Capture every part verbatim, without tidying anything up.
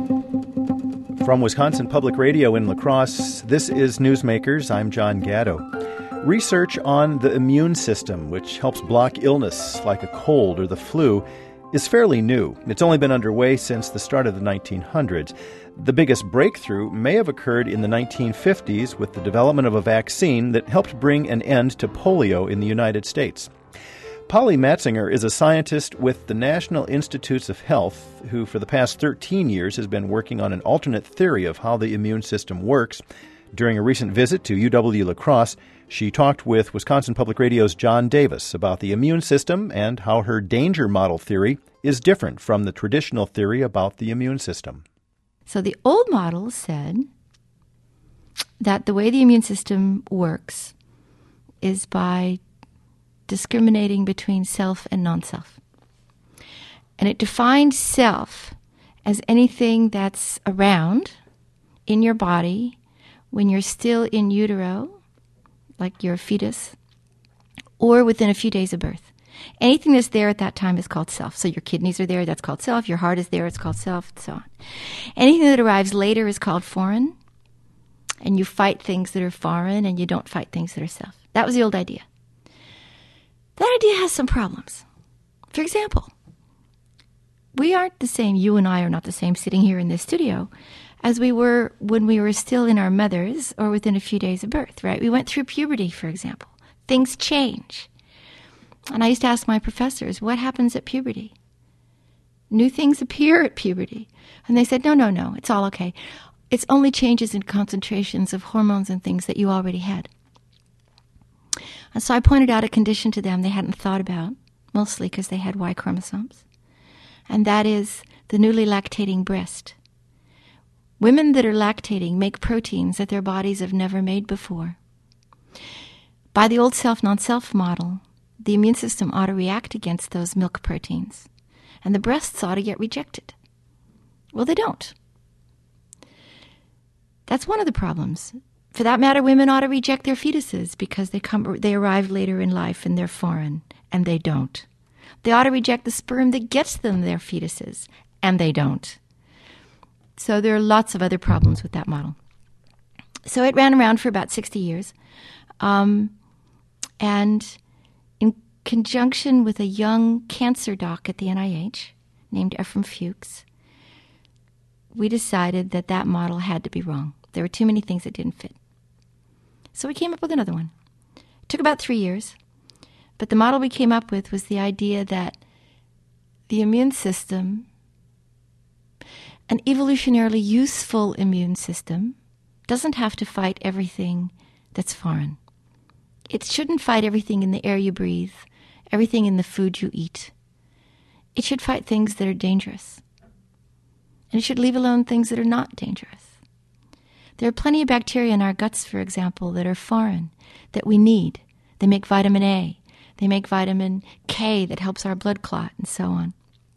From Wisconsin Public Radio in La Crosse, this is Newsmakers. I'm John Gatto. Research on the immune system, which helps block illness like a cold or the flu, is fairly new. It's only been underway since the start of the nineteen hundreds. The biggest breakthrough may have occurred in the nineteen fifties with the development of a vaccine that helped bring an end to polio in the United States. Polly Matzinger is a scientist with the National Institutes of Health who, for the past thirteen years, has been working on an alternate theory of how the immune system works. During a recent visit to U W-La Crosse, she talked with Wisconsin Public Radio's John Davis about the immune system and how her danger model theory is different from the traditional theory about the immune system. So the old model said that the way the immune system works is by discriminating between self and non-self. And it defined self as anything that's around in your body when you're still in utero, like you're a fetus, or within a few days of birth. Anything that's there at that time is called self. So your kidneys are there, that's called self. Your heart is there, it's called self, and so on. Anything that arrives later is called foreign. And you fight things that are foreign, and you don't fight things that are self. That was the old idea. That idea has some problems. For example, we aren't the same, you and I are not the same sitting here in this studio as we were when we were still in our mothers or within a few days of birth, right? We went through puberty, for example. Things change. And I used to ask my professors, what happens at puberty? New things appear at puberty. And they said, no, no, no, it's all okay. It's only changes in concentrations of hormones and things that you already had. And so I pointed out a condition to them they hadn't thought about, mostly because they had Y chromosomes, and that is the newly lactating breast. Women that are lactating make proteins that their bodies have never made before. By the old self-non-self model, the immune system ought to react against those milk proteins, and the breasts ought to get rejected. Well, they don't. That's one of the problems. For that matter, women ought to reject their fetuses because they come, they arrive later in life and they're foreign, and they don't. They ought to reject the sperm that gets them their fetuses, and they don't. So there are lots of other problems with that model. So it ran around for about sixty years. Um, and in conjunction with a young cancer doc at the N I H named Ephraim Fuchs, we decided that that model had to be wrong. There were too many things that didn't fit. So we came up with another one. It took about three years. But the model we came up with was the idea that the immune system, an evolutionarily useful immune system, doesn't have to fight everything that's foreign. It shouldn't fight everything in the air you breathe, everything in the food you eat. It should fight things that are dangerous. And it should leave alone things that are not dangerous. There are plenty of bacteria in our guts, for example, that are foreign, that we need. They make vitamin A. They make vitamin K that helps our blood clot, and so on.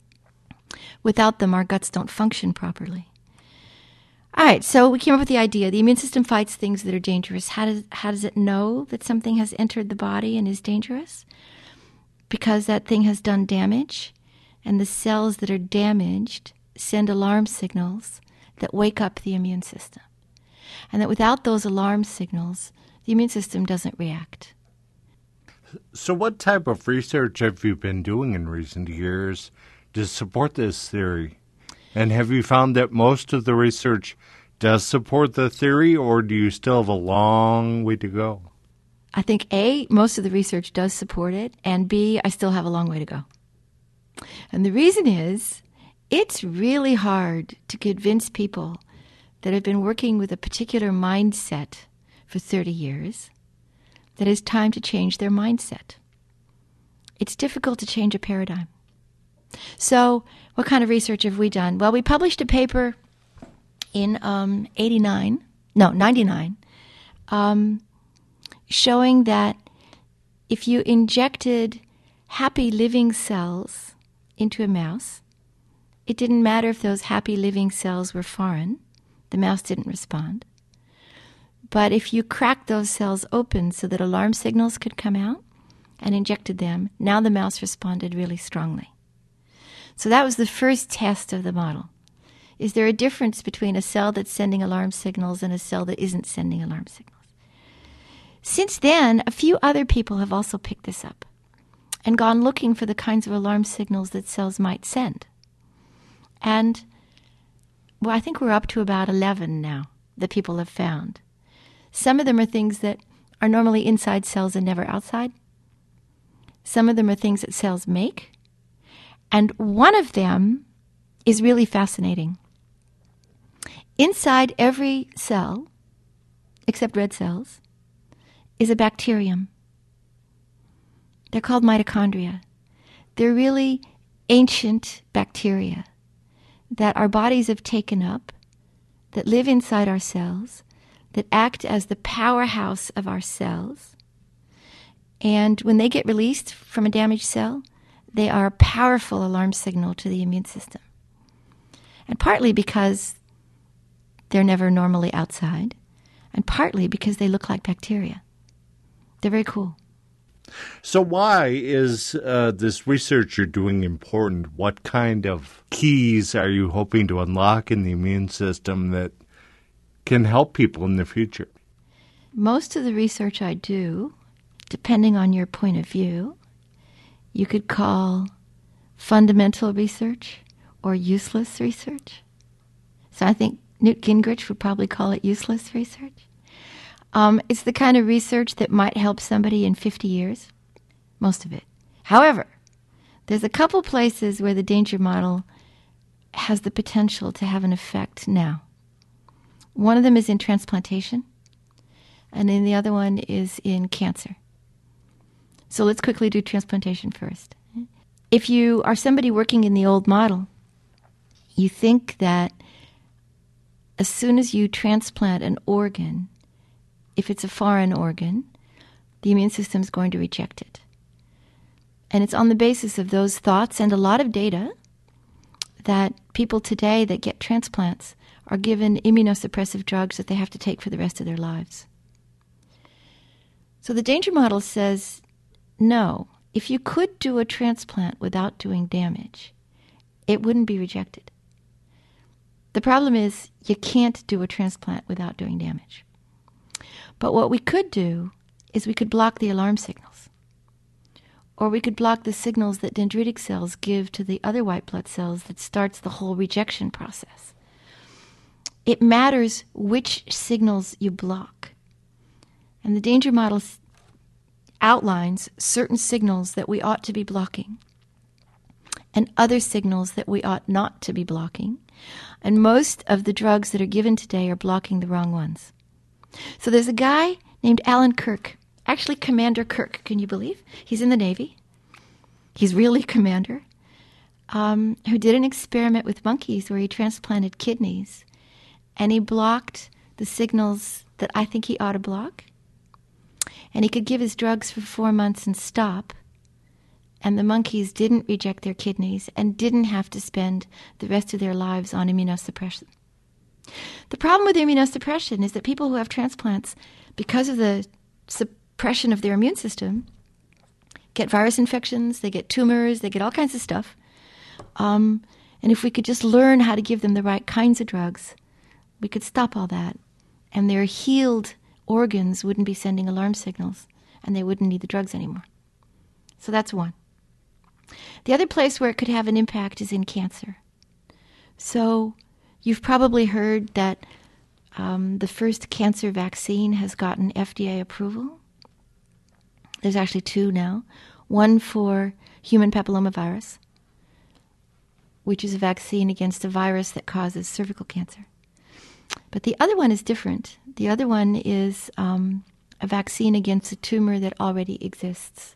Without them, our guts don't function properly. All right, so we came up with the idea. The immune system fights things that are dangerous. How does, how does it know that something has entered the body and is dangerous? Because that thing has done damage, and the cells that are damaged send alarm signals that wake up the immune system. And that without those alarm signals, the immune system doesn't react. So what type of research have you been doing in recent years to support this theory? And have you found that most of the research does support the theory, or do you still have a long way to go? I think, A, most of the research does support it, and B, I still have a long way to go. And the reason is, it's really hard to convince people that have been working with a particular mindset for thirty years that it's time to change their mindset. It's difficult to change a paradigm. So what kind of research have we done? Well, we published a paper in um, eighty-nine, no, ninety-nine, um, showing that if you injected happy living cells into a mouse, it didn't matter if those happy living cells were foreign. The mouse didn't respond. But if you cracked those cells open so that alarm signals could come out and injected them, now the mouse responded really strongly. So that was the first test of the model. Is there a difference between a cell that's sending alarm signals and a cell that isn't sending alarm signals? Since then, a few other people have also picked this up and gone looking for the kinds of alarm signals that cells might send. And, well, I think we're up to about eleven now that people have found. Some of them are things that are normally inside cells and never outside. Some of them are things that cells make. And one of them is really fascinating. Inside every cell, except red cells, is a bacterium. They're called mitochondria. They're really ancient bacteria that our bodies have taken up, that live inside our cells, that act as the powerhouse of our cells. And when they get released from a damaged cell, they are a powerful alarm signal to the immune system. And partly because they're never normally outside, and partly because they look like bacteria. They're very cool. So why is uh, this research you're doing important? What kind of keys are you hoping to unlock in the immune system that can help people in the future? Most of the research I do, depending on your point of view, you could call fundamental research or useless research. So I think Newt Gingrich would probably call it useless research. Um, it's the kind of research that might help somebody in fifty years, most of it. However, there's a couple places where the danger model has the potential to have an effect now. One of them is in transplantation, and then the other one is in cancer. So let's quickly do transplantation first. If you are somebody working in the old model, you think that as soon as you transplant an organ, if it's a foreign organ, the immune system is going to reject it. And it's on the basis of those thoughts and a lot of data that people today that get transplants are given immunosuppressive drugs that they have to take for the rest of their lives. So the danger model says, no, if you could do a transplant without doing damage, it wouldn't be rejected. The problem is you can't do a transplant without doing damage. But what we could do is we could block the alarm signals. Or we could block the signals that dendritic cells give to the other white blood cells that starts the whole rejection process. It matters which signals you block. And the danger model outlines certain signals that we ought to be blocking and other signals that we ought not to be blocking. And most of the drugs that are given today are blocking the wrong ones. So there's a guy named Alan Kirk, actually Commander Kirk, can you believe? He's in the Navy. He's really commander, um, who did an experiment with monkeys where he transplanted kidneys, and he blocked the signals that I think he ought to block. And he could give his drugs for four months and stop, and the monkeys didn't reject their kidneys and didn't have to spend the rest of their lives on immunosuppression. The problem with immunosuppression is that people who have transplants, because of the suppression of their immune system, get virus infections, they get tumors, they get all kinds of stuff. Um, and if we could just learn how to give them the right kinds of drugs, we could stop all that. And their healed organs wouldn't be sending alarm signals, and they wouldn't need the drugs anymore. So that's one. The other place where it could have an impact is in cancer. So you've probably heard that um, the first cancer vaccine has gotten F D A approval. There's actually two now. One for human papillomavirus, which is a vaccine against a virus that causes cervical cancer. But the other one is different. The other one is um, a vaccine against a tumor that already exists.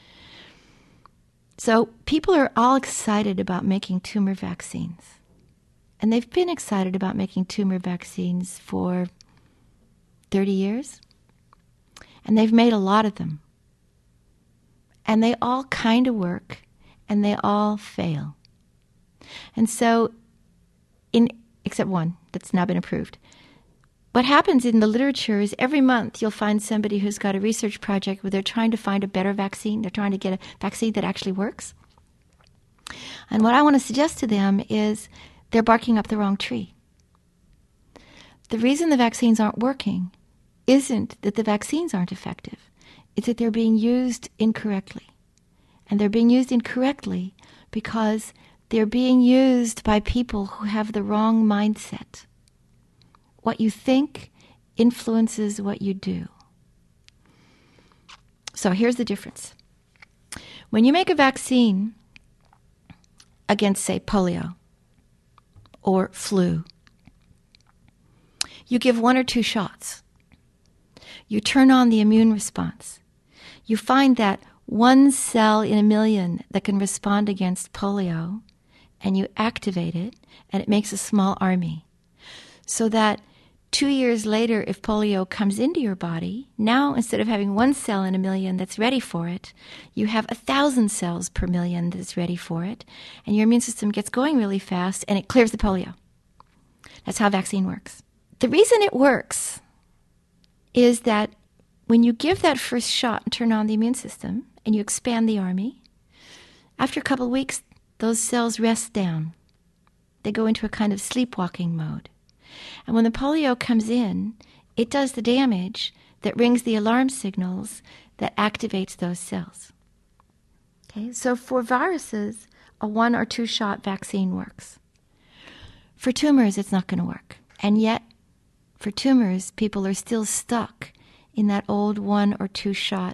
So people are all excited about making tumor vaccines. And they've been excited about making tumor vaccines for thirty years. And they've made a lot of them. And they all kind of work, and they all fail. And so, in except one that's now been approved. What happens in the literature is every month you'll find somebody who's got a research project where they're trying to find a better vaccine. They're trying to get a vaccine that actually works. And what I want to suggest to them is they're barking up the wrong tree. The reason the vaccines aren't working isn't that the vaccines aren't effective. It's that they're being used incorrectly. And they're being used incorrectly because they're being used by people who have the wrong mindset. What you think influences what you do. So here's the difference. When you make a vaccine against, say, polio or flu, you give one or two shots. You turn on the immune response. You find that one cell in a million that can respond against polio, and you activate it, and it makes a small army. So that two years later, if polio comes into your body, now instead of having one cell in a million that's ready for it, you have a thousand cells per million that's ready for it, and your immune system gets going really fast, and it clears the polio. That's how a vaccine works. The reason it works is that when you give that first shot and turn on the immune system, and you expand the army, after a couple of weeks, those cells rest down. They go into a kind of sleepwalking mode. And when the polio comes in, it does the damage that rings the alarm signals that activates those cells. Okay, so for viruses, a one or two shot vaccine works. For tumors, it's not going to work. And yet, for tumors, people are still stuck in that old one or two shot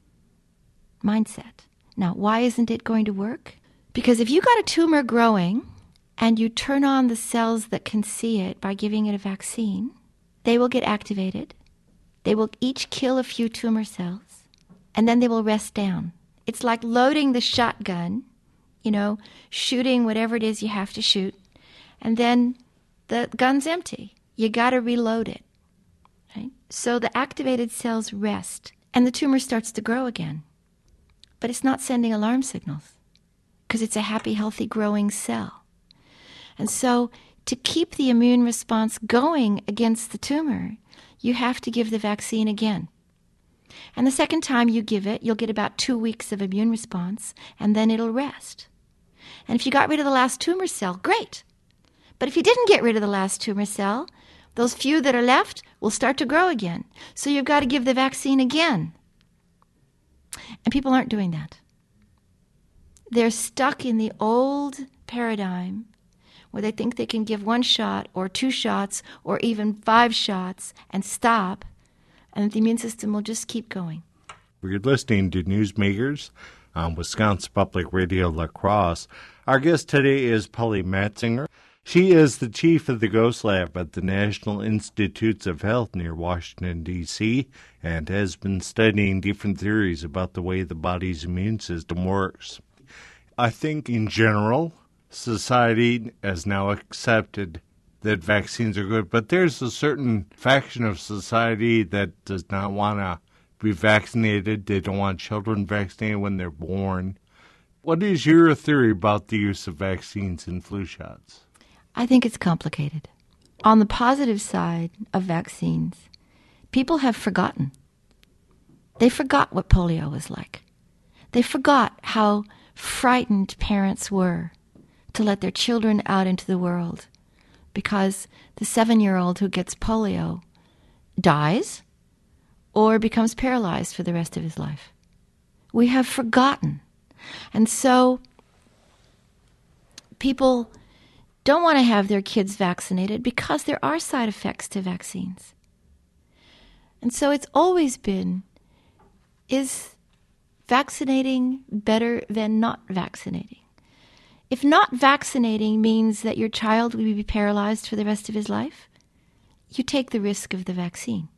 mindset. Now, why isn't it going to work? Because if you got a tumor growing and you turn on the cells that can see it by giving it a vaccine, they will get activated. They will each kill a few tumor cells, and then they will rest down. It's like loading the shotgun, you know, shooting whatever it is you have to shoot, and then the gun's empty. You got to reload it. Right? So the activated cells rest, and the tumor starts to grow again. But it's not sending alarm signals because it's a happy, healthy, growing cell. And so to keep the immune response going against the tumor, you have to give the vaccine again. And the second time you give it, you'll get about two weeks of immune response, and then it'll rest. And if you got rid of the last tumor cell, great. But if you didn't get rid of the last tumor cell, those few that are left will start to grow again. So you've got to give the vaccine again. And people aren't doing that. They're stuck in the old paradigm where they think they can give one shot or two shots or even five shots and stop, and the immune system will just keep going. We're listening to Newsmakers on Wisconsin Public Radio La Crosse. Our guest today is Polly Matzinger. She is the chief of the Ghost Lab at the National Institutes of Health near Washington, D C, and has been studying different theories about the way the body's immune system works. I think in general, society has now accepted that vaccines are good, but there's a certain faction of society that does not want to be vaccinated. They don't want children vaccinated when they're born. What is your theory about the use of vaccines and flu shots? I think it's complicated. On the positive side of vaccines, people have forgotten. They forgot what polio was like. They forgot how frightened parents were to let their children out into the world because the seven-year-old who gets polio dies or becomes paralyzed for the rest of his life. We have forgotten. And so people don't want to have their kids vaccinated because there are side effects to vaccines. And so it's always been, is vaccinating better than not vaccinating? If not vaccinating means that your child will be paralyzed for the rest of his life, you take the risk of the vaccine.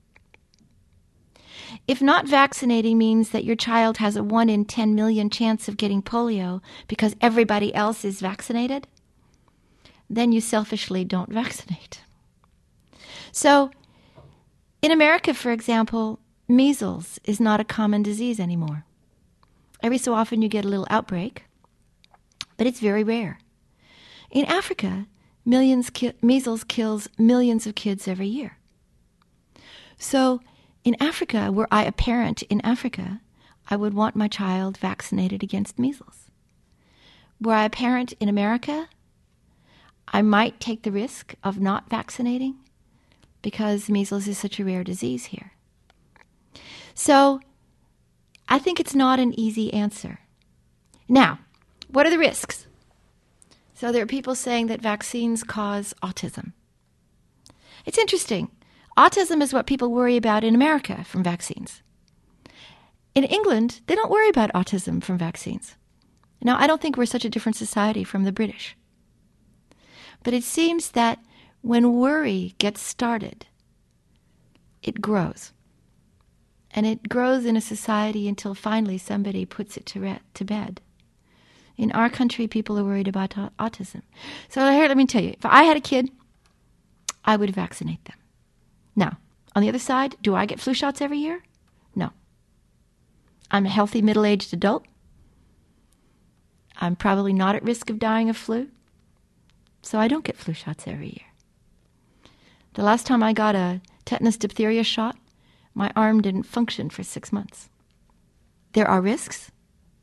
If not vaccinating means that your child has a one in ten million chance of getting polio because everybody else is vaccinated, then you selfishly don't vaccinate. So, in America, for example, measles is not a common disease anymore. Every so often you get a little outbreak, but it's very rare. In Africa, millions ki- measles kills millions of kids every year. So, in Africa, were I a parent in Africa, I would want my child vaccinated against measles. Were I a parent in America, I might take the risk of not vaccinating because measles is such a rare disease here. So I think it's not an easy answer. Now, what are the risks? So there are people saying that vaccines cause autism. It's interesting. Autism is what people worry about in America from vaccines. In England, they don't worry about autism from vaccines. Now, I don't think we're such a different society from the British. But it seems that when worry gets started, it grows. And it grows in a society until finally somebody puts it to, re- to bed. In our country, people are worried about a- autism. So here, let me tell you, if I had a kid, I would vaccinate them. Now, on the other side, do I get flu shots every year? No. I'm a healthy middle-aged adult. I'm probably not at risk of dying of flu. So I don't get flu shots every year. The last time I got a tetanus diphtheria shot, my arm didn't function for six months. There are risks.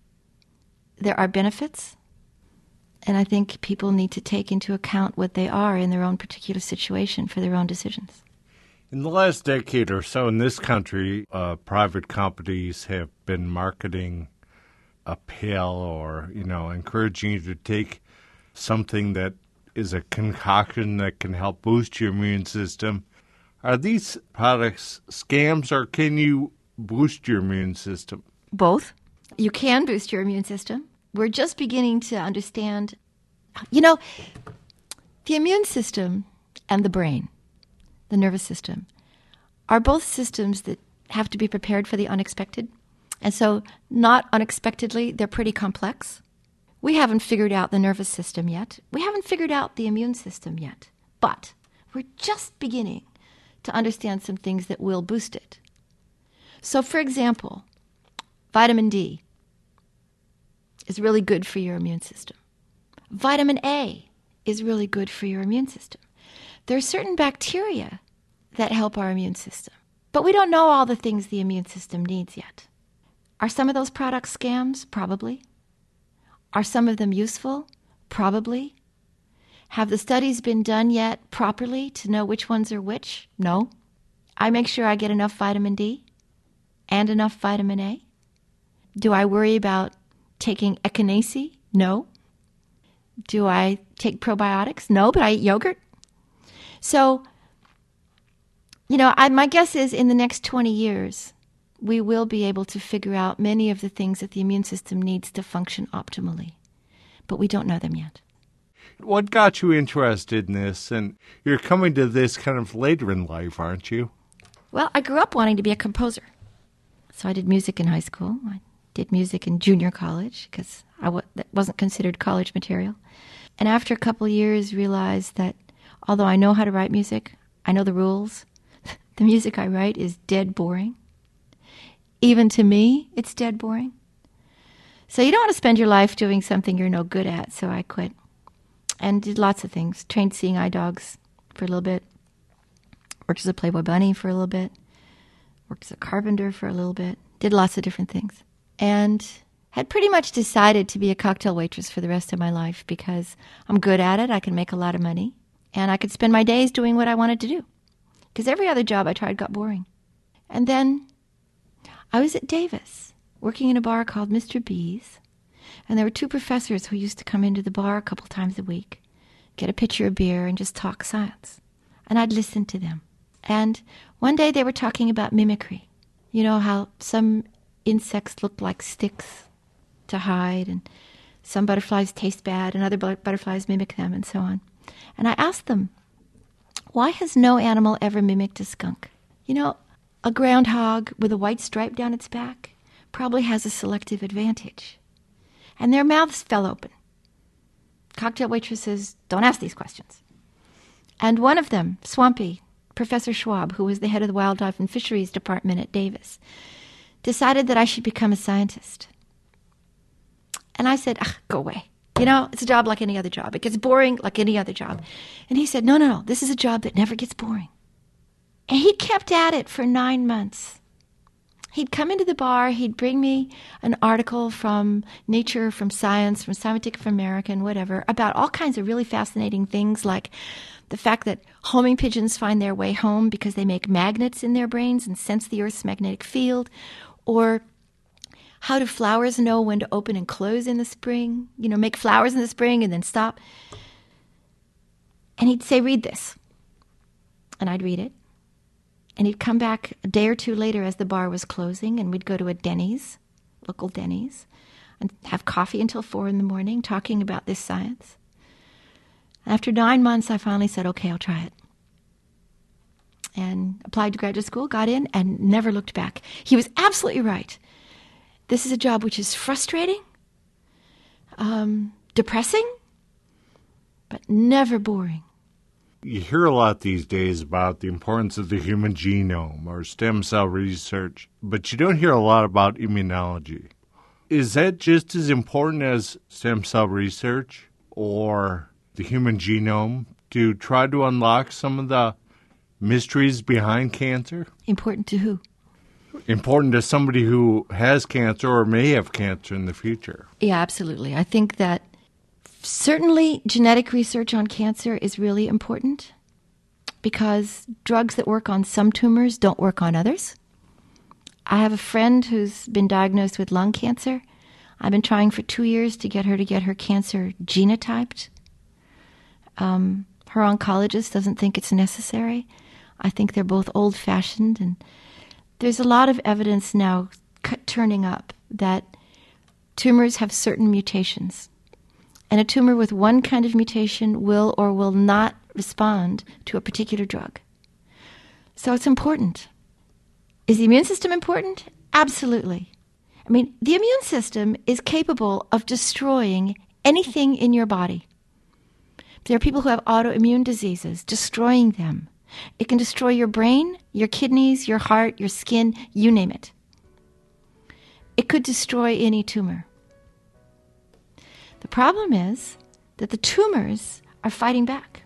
There are benefits. And I think people need to take into account what they are in their own particular situation for their own decisions. In the last decade or so in this country, uh, private companies have been marketing a pill or, you know, encouraging you to take something that is a concoction that can help boost your immune system. Are these products scams, or can you boost your immune system? Both. You can boost your immune system. We're just beginning to understand. You know, the immune system and the brain, the nervous system, are both systems that have to be prepared for the unexpected. And so, not unexpectedly, they're pretty complex. We haven't figured out the nervous system yet. We haven't figured out the immune system yet. But we're just beginning to understand some things that will boost it. So, for example, vitamin D is really good for your immune system. Vitamin A is really good for your immune system. There are certain bacteria that help our immune system. But we don't know all the things the immune system needs yet. Are some of those products scams? Probably. Are some of them useful? Probably. Have the studies been done yet properly to know which ones are which? No. I make sure I get enough vitamin D and enough vitamin A. Do I worry about taking echinacea? No. Do I take probiotics? No, but I eat yogurt. So, you know, I, my guess is in the next twenty years, we will be able to figure out many of the things that the immune system needs to function optimally. But we don't know them yet. What got you interested in this? And you're coming to this kind of later in life, aren't you? Well, I grew up wanting to be a composer. So I did music in high school. I did music in junior college because I w- that wasn't considered college material. And after a couple of years, realized that although I know how to write music, I know the rules, the music I write is dead boring. Even to me, it's dead boring. So you don't want to spend your life doing something you're no good at, so I quit. And did lots of things. Trained seeing eye dogs for a little bit. Worked as a Playboy bunny for a little bit. Worked as a carpenter for a little bit. Did lots of different things. And had pretty much decided to be a cocktail waitress for the rest of my life because I'm good at it, I can make a lot of money, and I could spend my days doing what I wanted to do. Because every other job I tried got boring. And then I was at Davis, working in a bar called Mister B's, and there were two professors who used to come into the bar a couple times a week, get a pitcher of beer, and just talk science. And I'd listen to them. And one day they were talking about mimicry. You know how some insects look like sticks to hide, and some butterflies taste bad, and other butterflies mimic them, and so on. And I asked them, why has no animal ever mimicked a skunk? You know, a groundhog with a white stripe down its back probably has a selective advantage. And their mouths fell open. Cocktail waitresses don't ask these questions. And one of them, Swampy, Professor Schwab, who was the head of the Wildlife and Fisheries Department at Davis, decided that I should become a scientist. And I said, ugh, go away. You know, it's a job like any other job. It gets boring like any other job. And he said, no, no, no, this is a job that never gets boring. And he kept at it for nine months. He'd come into the bar, he'd bring me an article from Nature, from Science, from Scientific American, whatever, about all kinds of really fascinating things, like the fact that homing pigeons find their way home because they make magnets in their brains and sense the Earth's magnetic field, or how do flowers know when to open and close in the spring, you know, make flowers in the spring and then stop. And he'd say, read this. And I'd read it. And he'd come back a day or two later as the bar was closing, and we'd go to a Denny's, local Denny's, and have coffee until four in the morning talking about this science. After nine months, I finally said, okay, I'll try it. And applied to graduate school, got in, and never looked back. He was absolutely right. This is a job which is frustrating, um, depressing, but never boring. You hear a lot these days about the importance of the human genome or stem cell research, but you don't hear a lot about immunology. Is that just as important as stem cell research or the human genome to try to unlock some of the mysteries behind cancer? Important to who? Important to somebody who has cancer or may have cancer in the future. Yeah, absolutely. I think that certainly genetic research on cancer is really important because drugs that work on some tumors don't work on others. I have a friend who's been diagnosed with lung cancer. I've been trying for two years to get her to get her cancer genotyped. Um, her oncologist doesn't think it's necessary. I think they're both old-fashioned, and there's a lot of evidence now turning up that tumors have certain mutations. And a tumor with one kind of mutation will or will not respond to a particular drug. So it's important. Is the immune system important? Absolutely. I mean, the immune system is capable of destroying anything in your body. There are people who have autoimmune diseases, destroying them. It can destroy your brain, your kidneys, your heart, your skin, you name it. It could destroy any tumor. The problem is that the tumors are fighting back.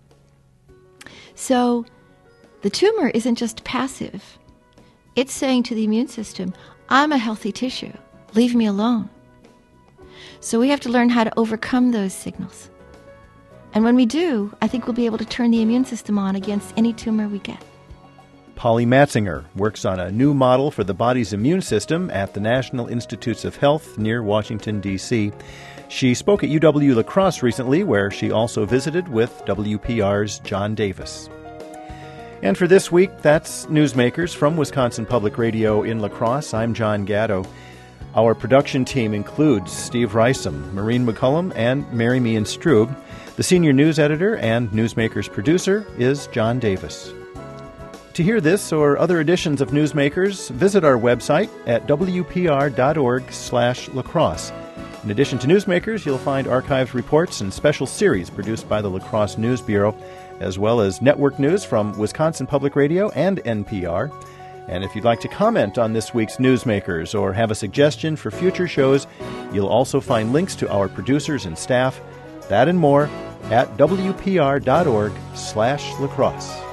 So the tumor isn't just passive. It's saying to the immune system, I'm a healthy tissue. Leave me alone. So we have to learn how to overcome those signals. And when we do, I think we'll be able to turn the immune system on against any tumor we get. Polly Matzinger works on a new model for the body's immune system at the National Institutes of Health near Washington, D C She spoke at U W-La Crosse recently, where she also visited with W P R's John Davis. And for this week, that's Newsmakers from Wisconsin Public Radio in La Crosse. I'm John Gatto. Our production team includes Steve Rysam, Maureen McCullum, and Mary Meehan Strube. The senior news editor and Newsmakers producer is John Davis. To hear this or other editions of Newsmakers, visit our website at w p r dot org slash lacrosse. In addition to Newsmakers, you'll find archived reports and special series produced by the La Crosse News Bureau, as well as network news from Wisconsin Public Radio and N P R. And if you'd like to comment on this week's Newsmakers or have a suggestion for future shows, you'll also find links to our producers and staff. That and more at w p r dot org slash lacrosse.